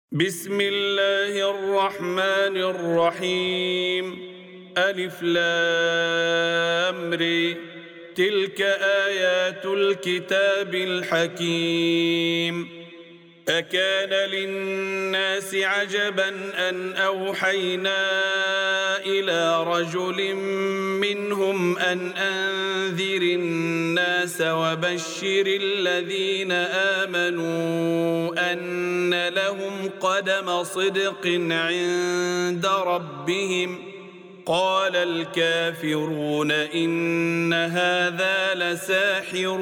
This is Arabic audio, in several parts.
بسم الله الرحمن الرحيم. ألف لام ر. تلك آيات الكتاب الحكيم. أكان للناس عجبا أن أوحينا إلى رجل منهم أن أنذر الناس وبشر الذين آمنوا أن لهم قدم صدق عند ربهم. قال الكافرون إن هذا لساحر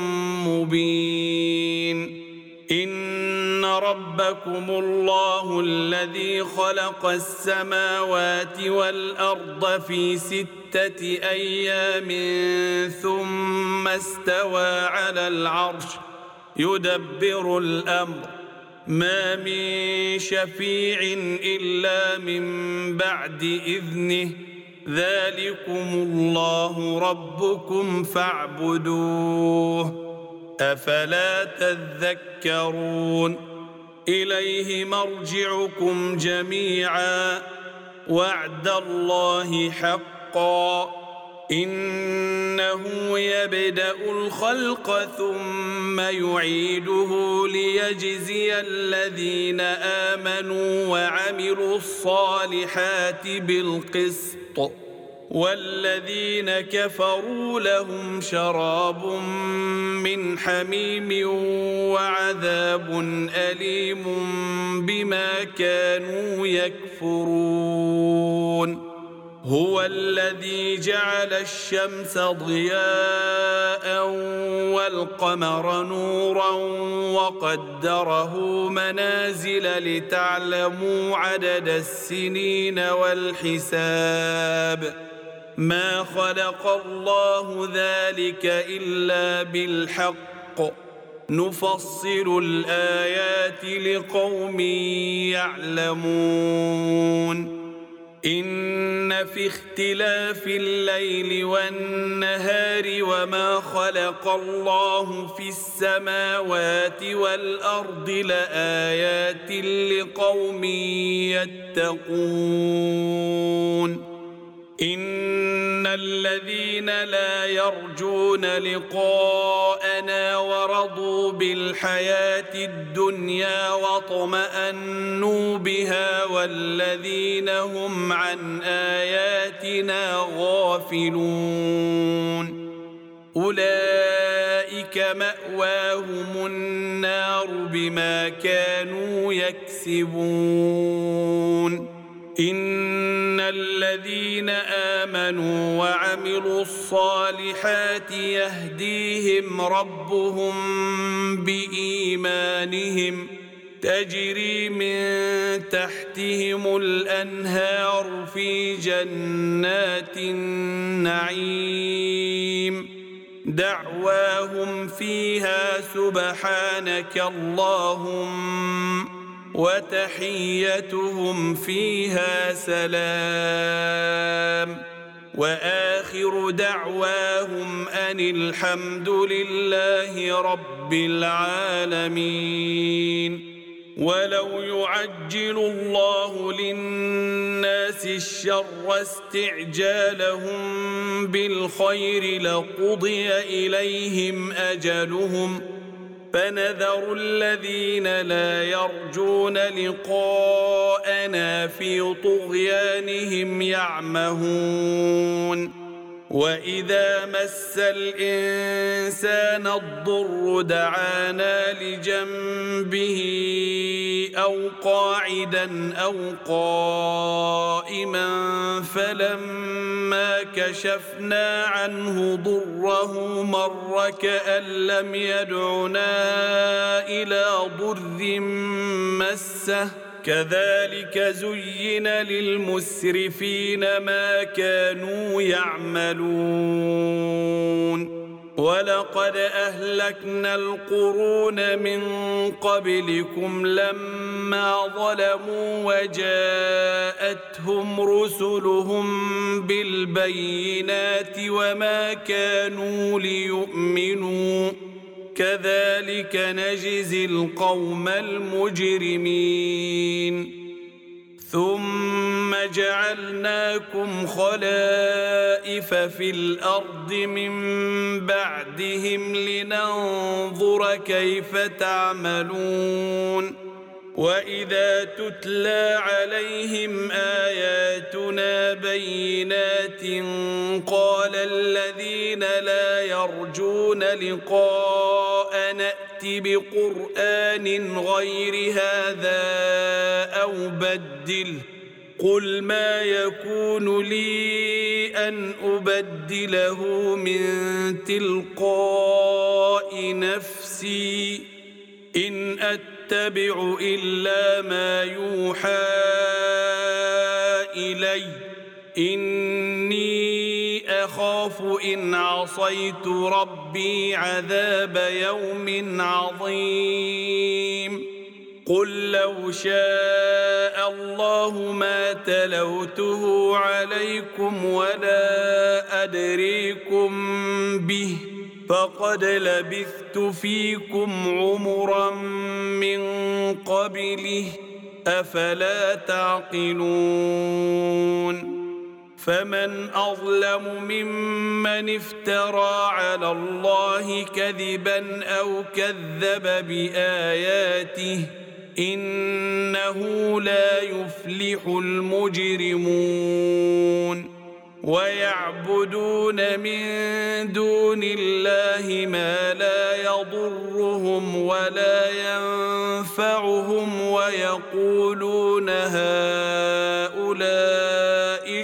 مبين. إن ربكم الله الذي خلق السماوات والأرض في 6 أيام ثم استوى على العرش يدبر الأمر ما من شفيع إلا من بعد إذنه ذلكم الله ربكم فاعبدوه أفلا تذكرون. إليه مرجعكم جميعا وعد الله حقا إنه يبدأ الخلق ثم يعيده ليجزي الذين آمنوا وعملوا الصالحات بالقسط والذين كفروا لهم شراب من حميم وعذاب أليم بما كانوا يكفرون. هو الذي جعل الشمس ضياء والقمر نورا وقدره منازل لتعلموا عدد السنين والحساب ما خلق الله ذلك إلا بالحق نفصل الآيات لقوم يعلمون. إن في اختلاف الليل والنهار وما خلق الله في السماوات والأرض لآيات لقوم يتقون. إن الذين لا يرجون لقاءنا ورضوا بالحياة الدنيا واطمأنوا بها والذين هم عن آياتنا غافلون أولئك مأواهم النار بما كانوا يكسبون. إن الذين آمنوا وعملوا الصالحات يهديهم ربهم بإيمانهم تجري من تحتهم الأنهار في جنات النعيم دعواهم فيها سبحانك اللهم وتحيتهم فيها سلام وآخر دعواهم أن الحمد لله رب العالمين. ولو يعجل الله للناس الشر استعجالهم بالخير لقضي إليهم أجلهم فنذر الذين لا يرجون لقاءنا في طغيانهم يعمهون. وإذا مس الإنسان الضر دعانا لجنبه أو قاعدا أو قائما فلما كشفنا عنه ضره مر كأن لم يدعنا إلى ضر مسه كذلك زين للمسرفين ما كانوا يعملون. ولقد أهلكنا القرون من قبلكم لما ظلموا وجاءتهم رسلهم بالبينات وما كانوا ليؤمنوا كذلك نجزي القوم المجرمين ثم جعلناكم خلائف في الأرض من بعدهم لننظر كيف تعملون وإذا تتلى عليهم آياتنا بينات قال الذين لا يرجون لقاء نأت بقرآن غير هذا أو بدله قل ما يكون لي أن أبدله من تلقاء نفسي إن أتبع إلا ما يوحى إلي إني أخاف إن عصيت ربي عذاب يوم عظيم قل لو شاء الله ما تلوته عليكم ولا أدريكم به فقد لبثت فيكم عمرا من قبله أفلا تعقلون فمن أظلم ممن افترى على الله كذبا أو كذب بآياته إنه لا يفلح المجرمون ويعبدون من دون الله ما لا يضرهم ولا ينفعهم ويقولون هؤلاء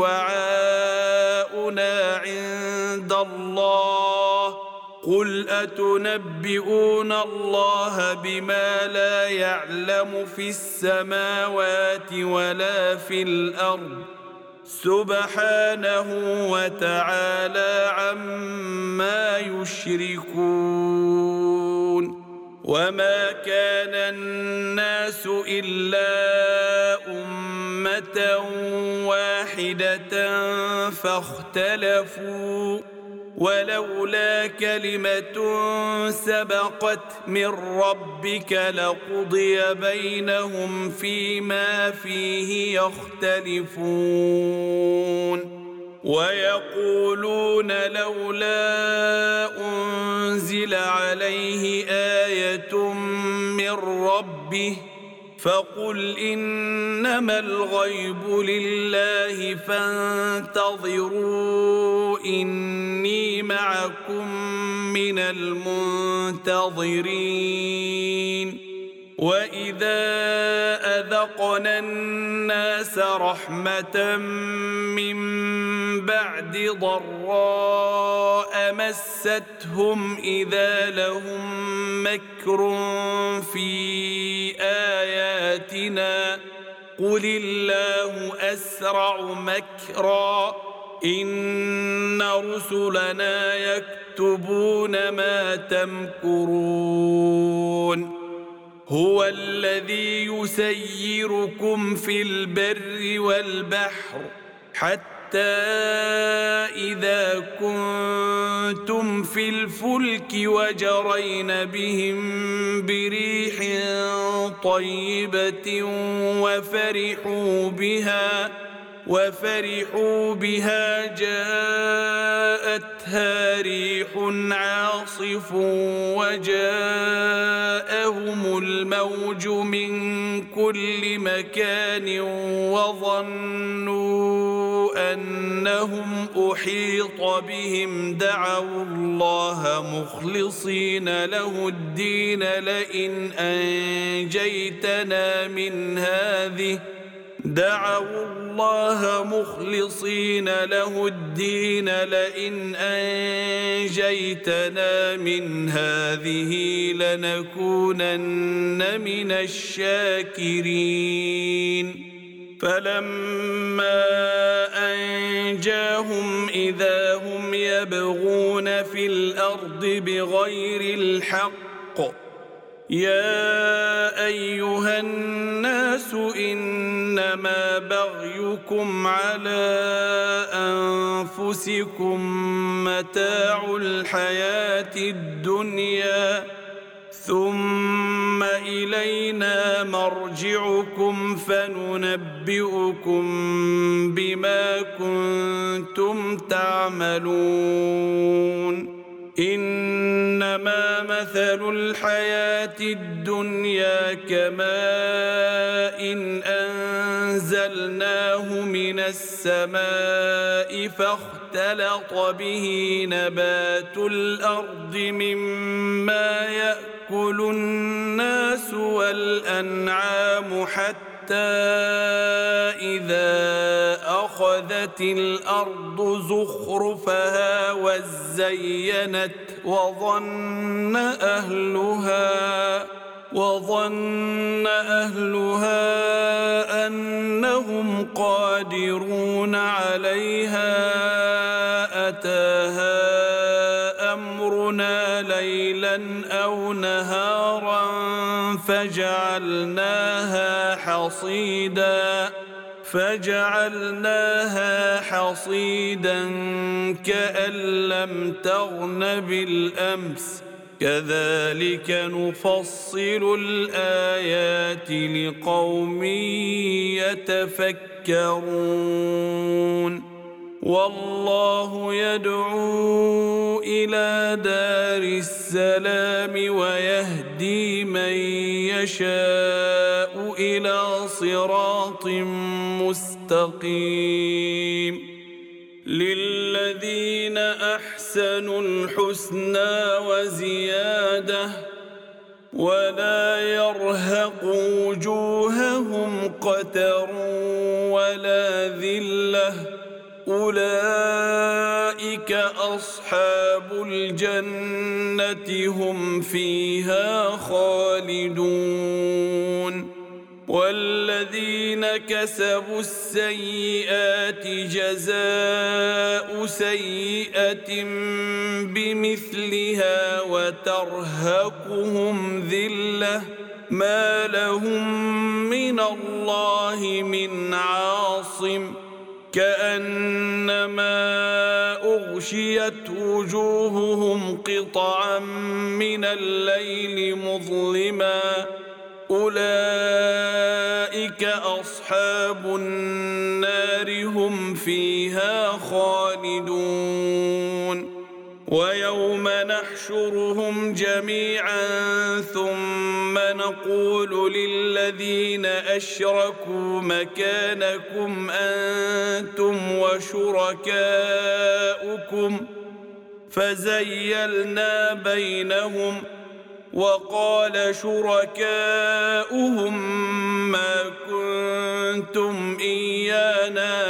شفعاؤنا عند الله قل أتنبئون الله بما لا يعلم في السماوات ولا في الأرض سبحانه وتعالى عما يشركون وما كان الناس إلا أمة واحدة فاختلفوا ولولا كلمة سبقت من ربك لقضي بينهم فيما فيه يختلفون ويقولون لولا أنزل عليه آية من ربه فقل إنما الغيب لله فانتظروا إني معكم من المنتظرين وإذا أذقنا الناس رحمة من بعد ضراء مستهم إذا لهم مكر في آياتنا قل الله أسرع مكرا إن رسلنا يكتبون ما تمكرون هو الذي يسيركم في البر والبحر حتى إذا كنتم في الفلك وجرين بهم بريح طيبة وفرحوا بها جاءتها ريح عاصف وجاءهم الموج من كل مكان وظنوا أنهم أحيط بهم دعوا الله مخلصين له الدين لئن أنجيتنا من هذه لنكونن من الشاكرين فلما أنجاهم إذا هم يبغون في الأرض بغير الحق يا أيها الناس الناس إنما بغيكم على أنفسكم متاع الحياة الدنيا ثم إلينا مرجعكم فننبئكم بما كنتم تعملون إنما مثل الحياة الدنيا كماء إن أنزلناه من السماء فاختلط به نبات الأرض مما يأكل الناس والأنعام حتى إذا أخذت الأرض زخرفها وزينت وظن أهلها أنهم قادرون عليها أتاها أمرنا ليلا أو نهارا فجعلناها حصيدا كأن لم تغن بالأمس كذلك نفصل الآيات لقوم يتفكرون والله يدعو إلى دار السلام ويهدي من يشاء إلى صراط مستقيم للذين أحسنوا الحسنى وزيادة ولا يرهق وجوههم قتر ولا ذلة أولئك أصحاب الجنة هم فيها خالدون والذين كسبوا السيئات جزاء سيئة بمثلها وترهقهم ذلة ما لهم من الله من عاصم كأنما أغشيت وجوههم قطعا من الليل مظلما أولئك أصحاب النار هم فيها خالدون ويوم نحشرهم جميعا ثم نقول للذين أشركوا مكانكم أنتم وشركاؤكم فزيلنا بينهم وقال شركاؤهم ما كنتم إيانا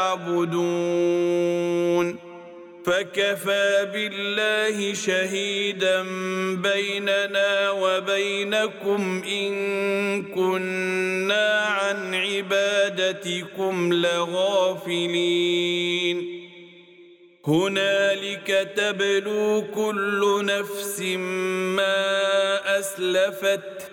تعبدون فكفى بالله شهيدا بيننا وبينكم إن كنا عن عبادتكم لغافلين هنالك تبلو كل نفس ما أسلفت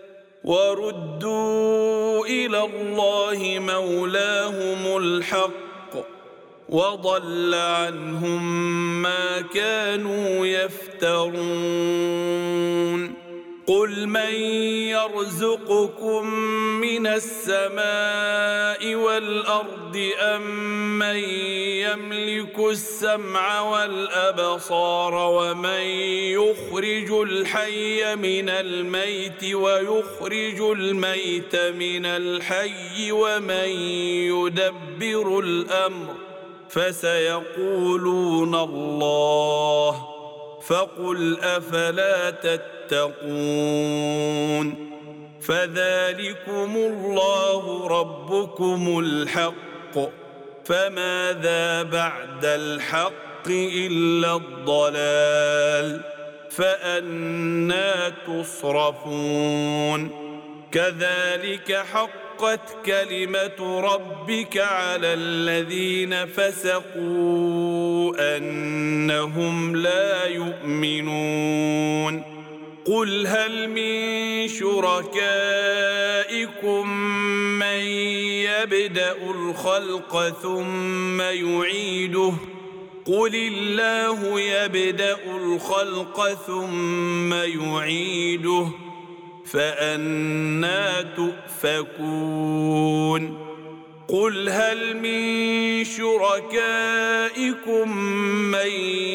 وردوا إلى الله مولاهم الحق وضل عنهم ما كانوا يفترون قل من يرزقكم من السماء والأرض أم من يملك السمع والأبصار ومن يخرج الحي من الميت ويخرج الميت من الحي ومن يدبر الأمر فسيقولون الله فقل أفلا تتقون فذلكم الله ربكم الحق فماذا بعد الحق إلا الضلال فأنى تصرفون كذلك حقت كلمة ربك على الذين فسقوا أنهم لا يؤمنون قل هل من شركائكم من يبدأ الخلق ثم يعيده قل الله يبدأ الخلق ثم يعيده فأنى تؤفكون قل هل من شركائكم من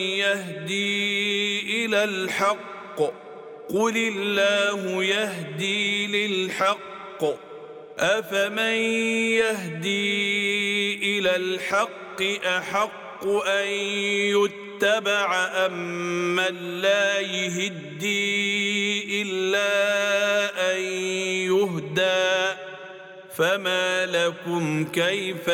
يهدي إلى الحق قل الله يهدي للحق أفمن يهدي إلى الحق أحق أن يتبع أم من لا يهدي إلا أن يهدى فما لكم كيف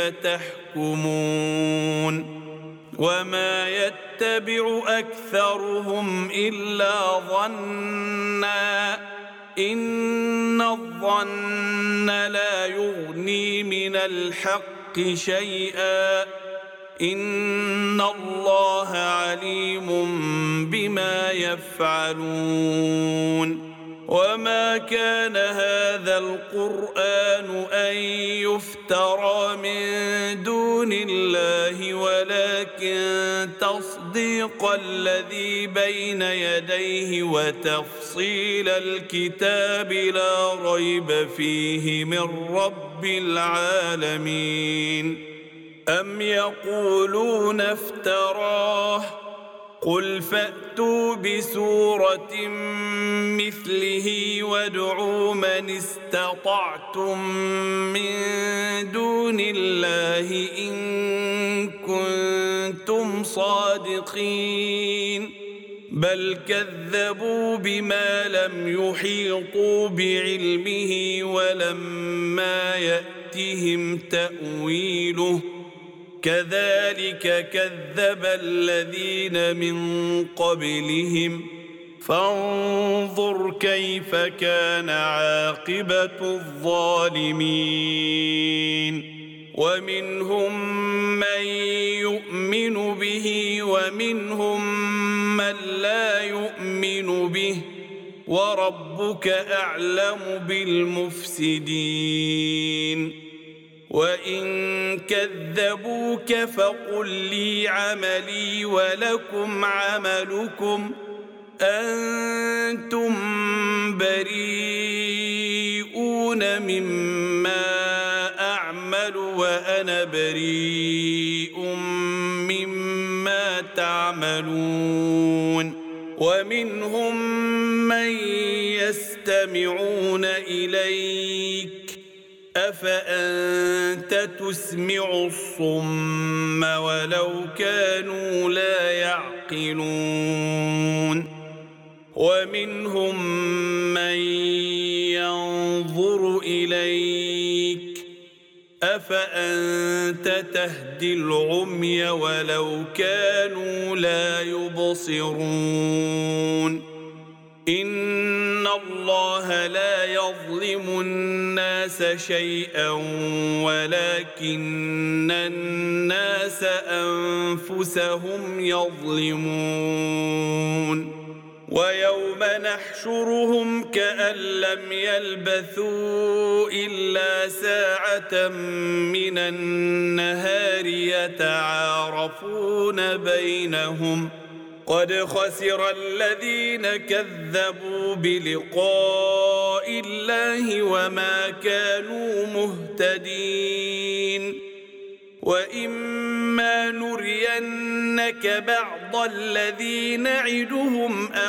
تحكمون وما يتبع أكثرهم إلا ظنا إن الظن لا يغني من الحق شيئا إن الله عليم بما يفعلون وما كان هذا القرآن أن يفترى من دون الله ولكن تصديق الذي بين يديه وتفصيل الكتاب لا ريب فيه من رب العالمين أم يقولون افتراه قل فأتوا بسورة مثله وادعوا من استطعتم من دون الله إن كنتم صادقين بل كذبوا بما لم يحيطوا بعلمه ولما يأتهم تأويله كذلك كذب الذين من قبلهم فانظر كيف كان عاقبة الظالمين ومنهم من يؤمن به ومنهم من لا يؤمن به وربك أعلم بالمفسدين وإن كذبوك فقل لي عملي ولكم عملكم أنتم بريئون مما أعمل وأنا بريء مما تعملون ومنهم من يستمعون إليك أفأنت تسمع الصم ولو كانوا لا يعقلون ومنهم من ينظر إليك أفأنت تهدي العمي ولو كانوا لا يبصرون إن الله لا يظلم الناس شيئا ولكن الناس أنفسهم يظلمون ويوم نحشرهم كأن لم يلبثوا إلا ساعة من النهار يتعارفون بينهم قد خسر الذين كذبوا بلقاء الله وما كانوا مهتدين وإما نرينك بعض الذي نعدهم أو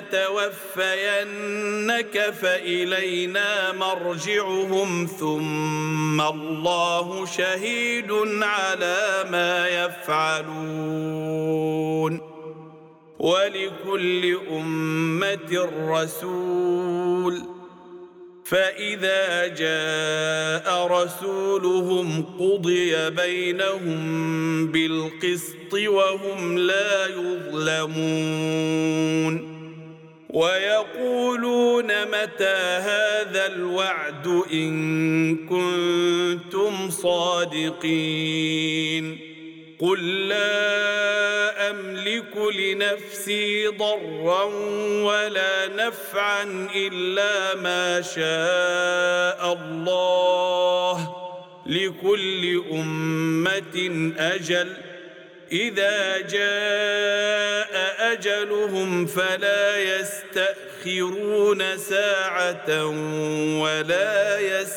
نتوفينك فإلينا مرجعهم ثم الله شهيد على ما يفعلون ولكل أمة رسول فإذا جاء رسولهم قضي بينهم بالقسط وهم لا يظلمون ويقولون متى هذا الوعد إن كنتم صادقين قل لا أملك لنفسي ضرا ولا نفعا إلا ما شاء الله، لكل أمة أجل، إذا جاء أجلهم فلا يستأخرون ساعة ولا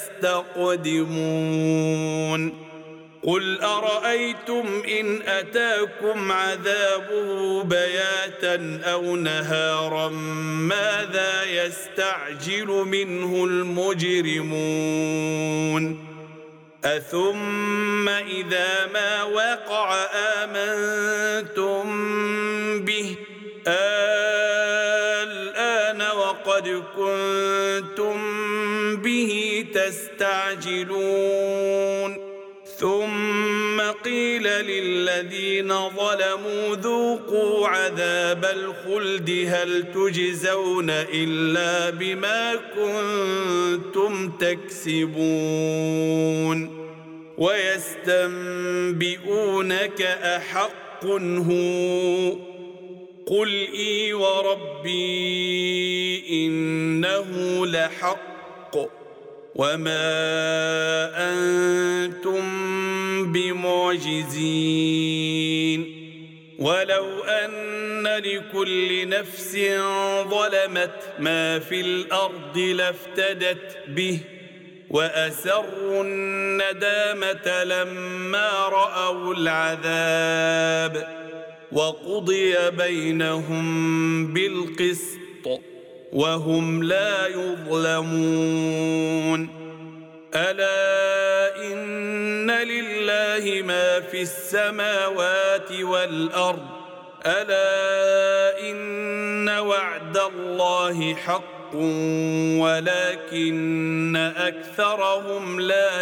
يستقدمون. قل أرأيتم إن أتاكم عذابه بياتا أو نهارا ماذا يستعجل منه المجرمون؟ أثم إذا ما وقع آمنتم به الآن وقد كنتم به تستعجلون. ثم قيل للذين ظلموا ذوقوا عذاب الخلد هل تجزون إلا بما كنتم تكسبون. ويستنبئونك أحق هو؟ قل إي وربي إنه لحق وما أنتم بمعجزين. ولو أن لكل نفس ظلمت ما في الأرض لافتدت به وأسروا الندامة لما رأوا العذاب وقضي بينهم بالقسط وهم لا يظلمون. ألا إن لله ما في السماوات والأرض، ألا إن وعد الله حق ولكن أكثرهم لا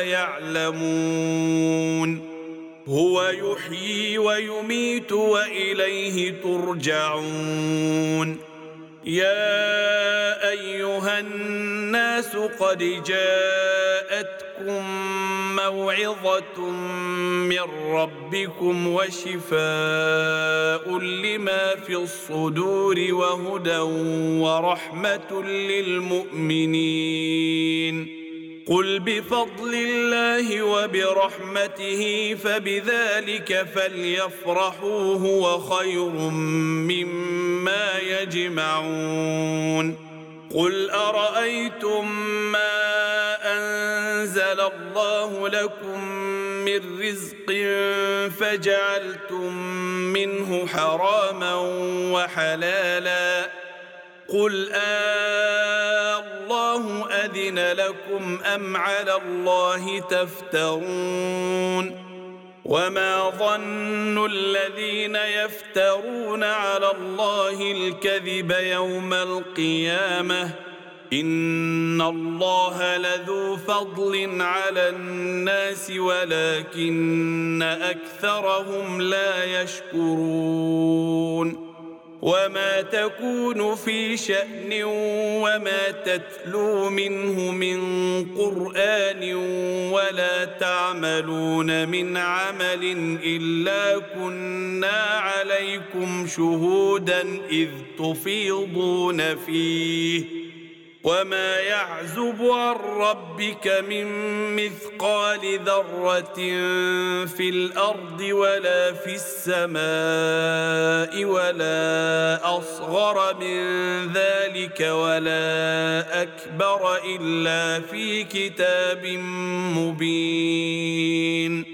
يعلمون. هو يحيي ويميت وإليه ترجعون. يا أيها الناس قد جاءتكم موعظة من ربكم وشفاء لما في الصدور وهدى ورحمة للمؤمنين. قل بفضل الله وبرحمته فبذلك فليفرحوا هو خير مما يجمعون. قل أرأيتم ما أنزل الله لكم من رزق فجعلتم منه حراما وحلالا قل الله أذن لكم أم على الله تفترون. وما ظن الذين يفترون على الله الكذب يوم القيامة إن الله لذو فضل على الناس ولكن أكثرهم لا يشكرون. وما تكون في شأن وما تتلو منه من قرآن ولا تعملون من عمل إلا كنا عليكم شهودا إذ تفيضون فيه وما يعزب عن ربك من مثقال ذرة في الأرض ولا في السماء ولا أصغر من ذلك ولا أكبر إلا في كتاب مبين.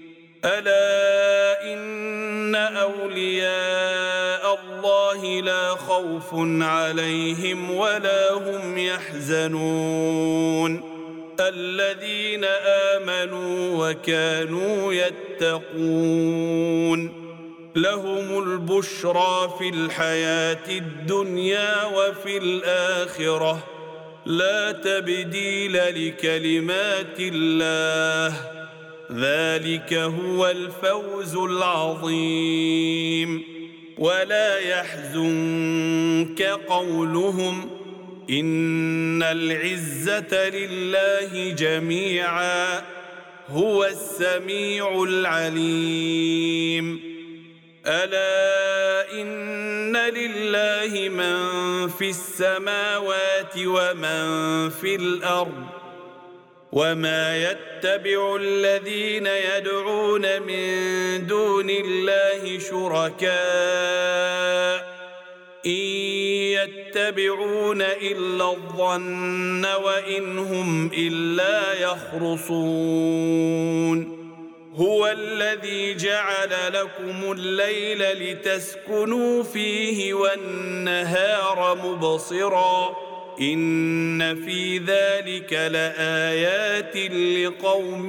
ألا إن أولياء الله لا خوف عليهم ولا هم يحزنون الذين آمنوا وكانوا يتقون. لهم البشرى في الحياة الدنيا وفي الآخرة لا تبديل لكلمات الله ذلك هو الفوز العظيم. ولا يحزنك قولهم إن العزة لله جميعا هو السميع العليم. ألا إن لله من في السماوات ومن في الأرض وما يتبع الذين يدعون من دون الله شركاء إن يتبعون إلا الظن وإن هم إلا يخرصون هو الذي جعل لكم الليل لتسكنوا فيه والنهار مبصرا إن في ذلك لآيات لقوم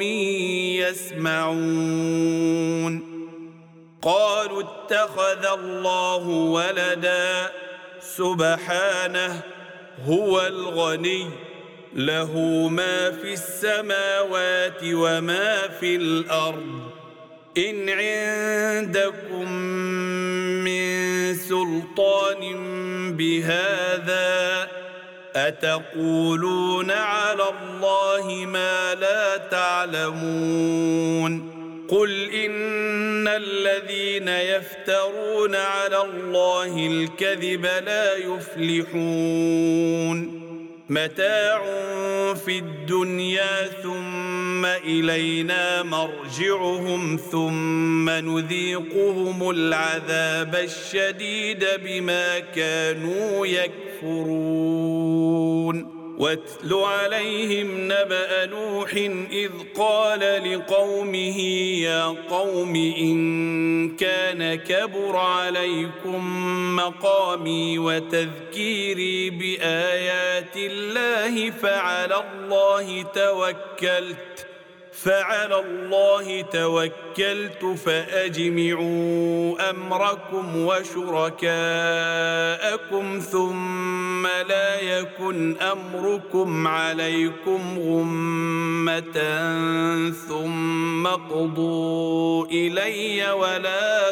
يسمعون قالوا اتخذ الله ولدا سبحانه هو الغني له ما في السماوات وما في الأرض إن عندكم من سلطان بهذا أتقولون على الله ما لا تعلمون قل إن الذين يفترون على الله الكذب لا يفلحون متاع في الدنيا ثم إلينا مرجعهم ثم نذيقهم العذاب الشديد بما كانوا يكفرون واتل عليهم نبأ نوح إذ قال لقومه يا قوم إن كان كبر عليكم مقامي وتذكيري بآيات الله فعلى الله توكلت فأجمعوا أمركم وشركاءكم ثم لا يكن أمركم عليكم غمة ثم اقضوا إلي ولا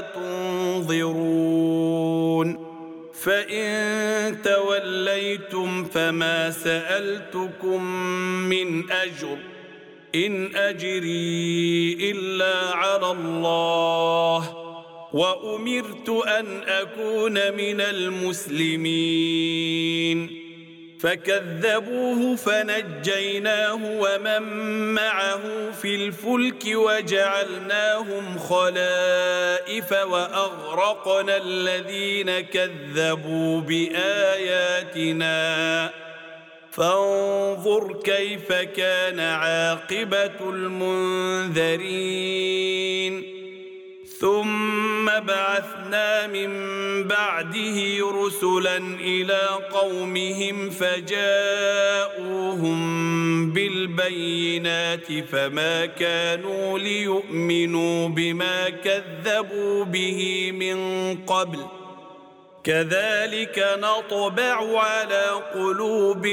تنظرون فإن توليتم فما سألتكم من أجر إن أجري إلا على الله وأمرت أن أكون من المسلمين فكذبوه فنجيناه ومن معه في الفلك وجعلناهم خلائف وأغرقنا الذين كذبوا بآياتنا فانظر كيف كان عاقبة المنذرين ثم بعثنا من بعده رسلا إلى قومهم فجاءوهم بالبينات فما كانوا ليؤمنوا بما كذبوا به من قبل كذلك نطبع على قلوب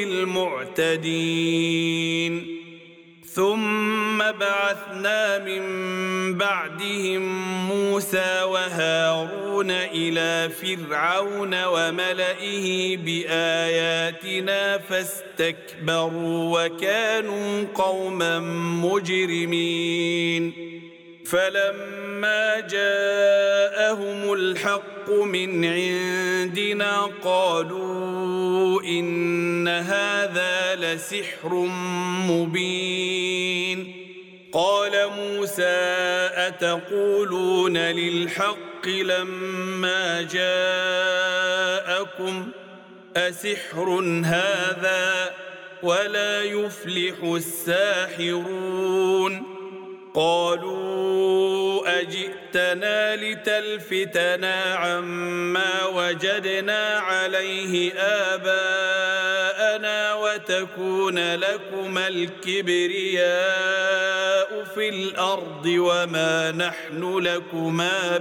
المعتدين ثم بعثنا من بعدهم موسى وهارون إلى فرعون وملئه بآياتنا فاستكبروا وكانوا قوما مجرمين فلما جاءهم الحق من عندنا قالوا إن هذا لسحر مبين قال موسى أتقولون للحق لما جاءكم أسحر هذا ولا يفلح الساحرون قالوا أجئتنا لتلفتنا عما وجدنا عليه آباءنا وتكون لكما الكبرياء في الأرض وما نحن لكما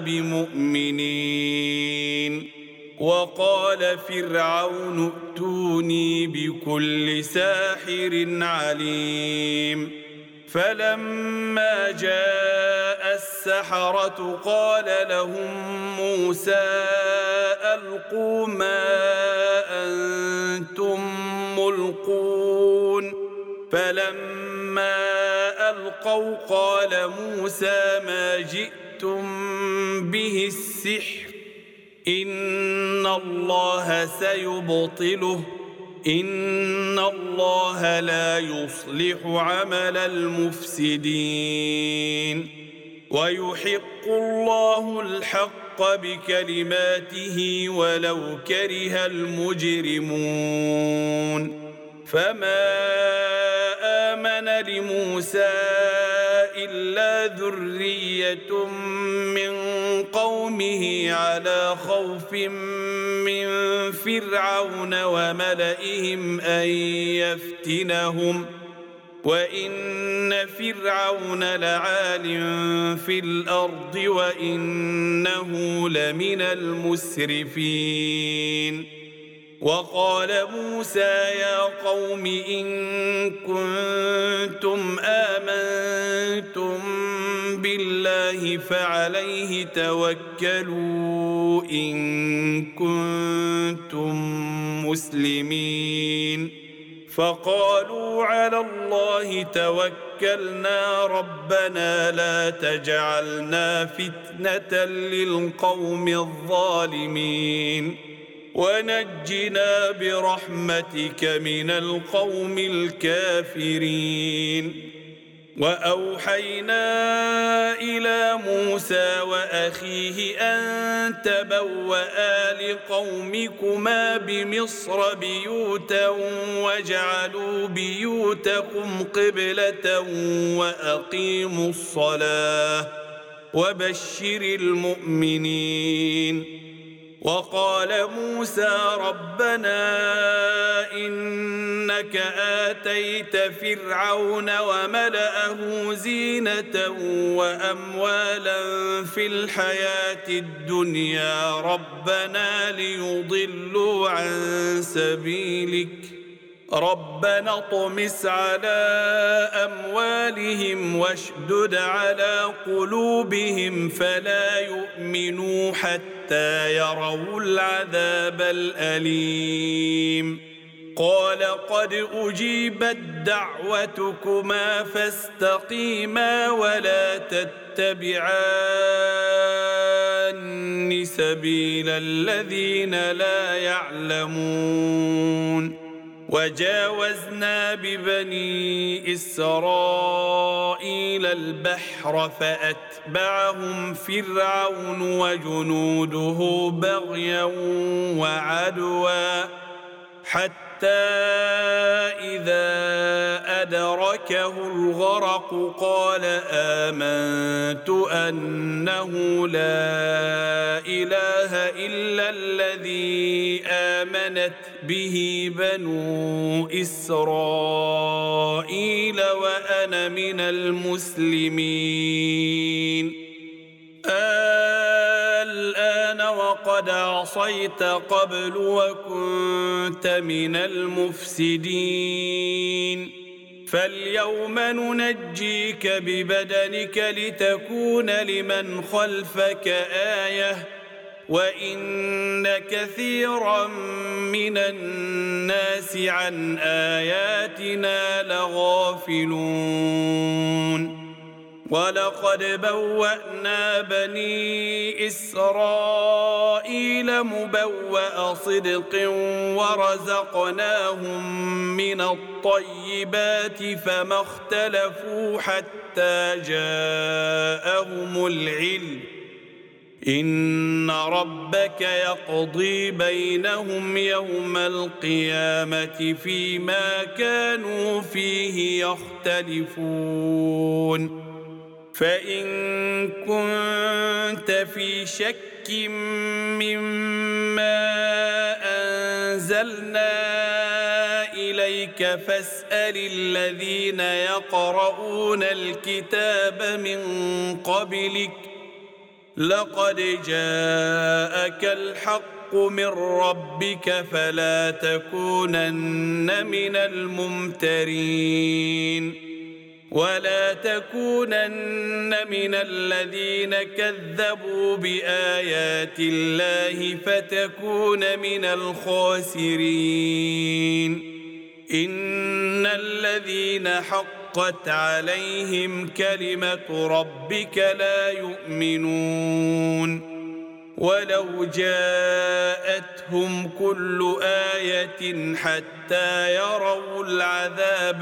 بمؤمنين وقال فرعون ائتوني بكل ساحر عليم فلما جاء السحرة قال لهم موسى ألقوا ما أنتم ملقون فلما ألقوا قال موسى ما جئتم جئتم به السحر إن الله سيبطله إن الله لا يصلح عمل المفسدين ويحق الله الحق بكلماته ولو كره المجرمون فما آمن لموسى إلا ذرية من قومه على خوف من فرعون وملئهم أن يفتنهم وإن فرعون لعال في الأرض وإنه لمن المسرفين وقال موسى يا قوم إن كنتم آمنتم بالله فعليه توكلوا إن كنتم مسلمين فقالوا على الله توكلنا ربنا لا تجعلنا فتنة للقوم الظالمين ونجنا برحمتك من القوم الكافرين وأوحينا إلى موسى وأخيه أن تبوأ لقومكما بمصر بيوتا وجعلوا بيوتكم قبلة وأقيموا الصلاة وبشر المؤمنين وقال موسى ربنا إنك آتيت فرعون وملأه زينة وأموالا في الحياة الدنيا ربنا ليضلوا عن سبيلك ربنا اطمس على أموالهم واشدد على قلوبهم فلا يؤمنوا حتى يروا العذاب الأليم قال قد أجيبت دعوتكما فاستقيما ولا تتبعان سبيل الذين لا يعلمون وجاوزنا ببني إسرائيل البحر فأتبعهم فرعون وجنوده بغيا وعدوا حتى إذا أدركه الغرق قال آمنت أنه لا إله إلا الذي آمنت به بنو إسرائيل وأنا من المسلمين الآن وقد عصيت قبل وكنت من المفسدين فاليوم ننجيك ببدنك لتكون لمن خلفك آية وإن كثيرا من الناس عن آياتنا لغافلون ولقد بوأنا بني إسرائيل مبوأ صدق ورزقناهم من الطيبات فما اختلفوا حتى جاءهم العلم إن ربك يقضي بينهم يوم القيامة فيما كانوا فيه يختلفون فإن كنت في شك مما أنزلنا إليك فاسأل الذين يقرؤون الكتاب من قبلك لقد جاءك الحق من ربك فلا تكونن من الممترين ولا تكونن من الذين كذبوا بآيات الله فتكون من الخاسرين إن الذين حق حقت عليهم كلمة ربك لا يؤمنون ولو جاءتهم كل آية حتى يروا العذاب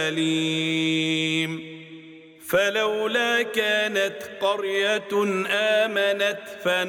الأليم فلولا كانت قرية آمنت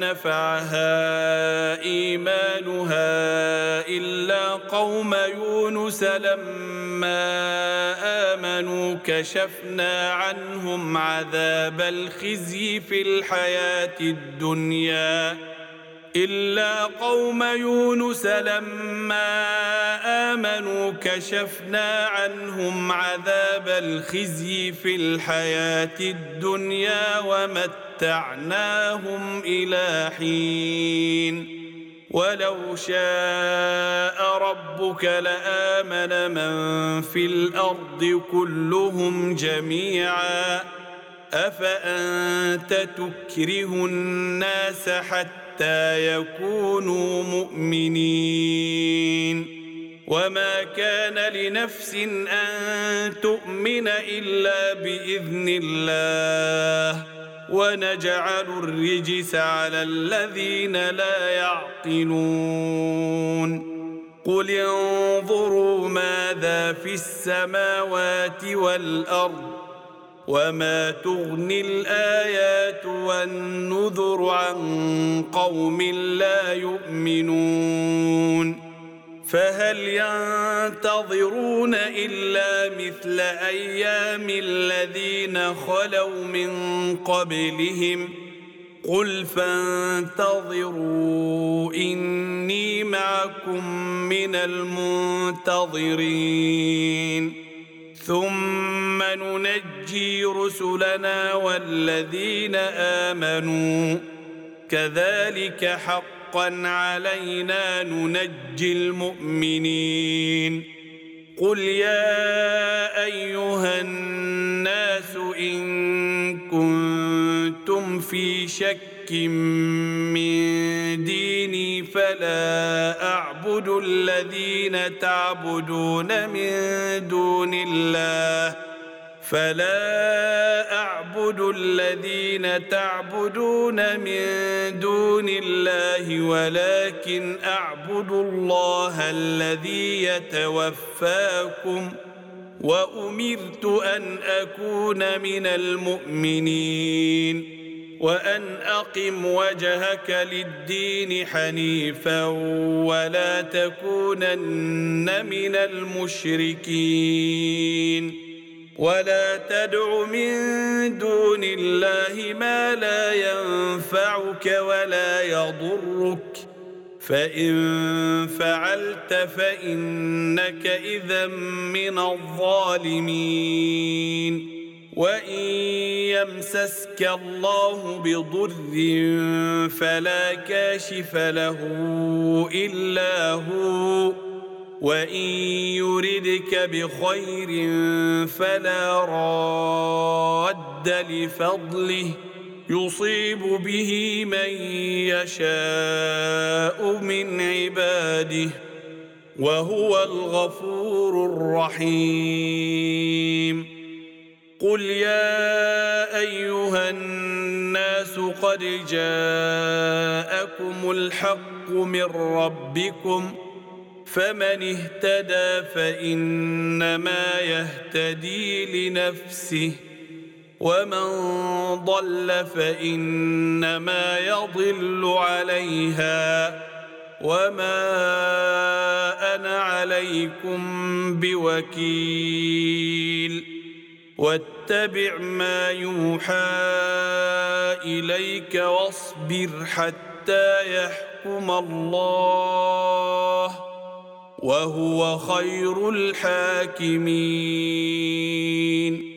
فنفعها إيمانها إلا قوم يونس لما آمنوا كشفنا عنهم عذاب الخزي في الحياة الدنيا إلا قوم يونس لما آمنوا كشفنا عنهم عذاب الخزي في الحياة الدنيا ومتعناهم إلى حين ولو شاء ربك لآمن من في الأرض كلهم جميعا أفأنت تكره الناس حتى يكونوا مؤمنين وما كان لنفس أن تؤمن إلا بإذن الله ونجعل الرجس على الذين لا يعقلون قل انظروا ماذا في السماوات والأرض وما تغني الآيات والنذر عن قوم لا يؤمنون فهل ينتظرون إلا مثل أيام الذين خلوا من قبلهم قل فانتظروا إني معكم من المنتظرين ثم ننجي رسلنا والذين آمنوا كذلك حقا علينا ننجي المؤمنين قل يا أيها الناس إن كنتم في شك من ديني فلا أعبد الذين تعبدون من دون الله ولكن أعبد الله الذي يتوفاكم وأمرت أن أكون من المؤمنين وأن أقم وجهك للدين حنيفا ولا تكونن من المشركين ولا تدع من دون الله ما لا ينفعك ولا يضرك فإن فعلت فإنك إذا من الظالمين وإن يمسسك الله بضر فلا كاشف له إلا هو وإن يردك بخير فلا راد لفضله يصيب به من يشاء من عباده وهو الغفور الرحيم قل يا أيها الناس قد جاءكم الحق من ربكم فمن اهتدى فإنما يهتدي لنفسه ومن ضل فإنما يضل عليها وما أنا عليكم بوكيل واتبع ما يوحى إليك واصبر حتى يحكم الله وهو خير الحاكمين